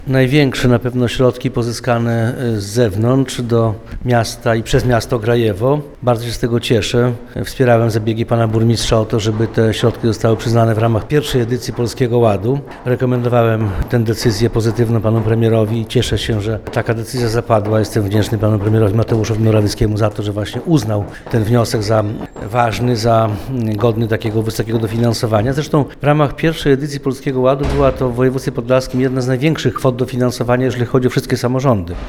Największe na pewno środki pozyskane z zewnątrz do miasta i przez miasto Grajewo. Bardzo się z tego cieszę. Wspierałem zabiegi pana burmistrza o to, żeby te środki zostały przyznane w ramach pierwszej edycji Polskiego Ładu. Rekomendowałem tę decyzję pozytywną panu premierowi i cieszę się, że taka decyzja zapadła. Jestem wdzięczny panu premierowi Mateuszowi Morawieckiemu za to, że właśnie uznał ten wniosek za ważny, za godny takiego wysokiego dofinansowania. Zresztą w ramach pierwszej edycji Polskiego Ładu była to w województwie podlaskim jedna z największych kwot dofinansowania, jeżeli chodzi o wszystkie samorządy.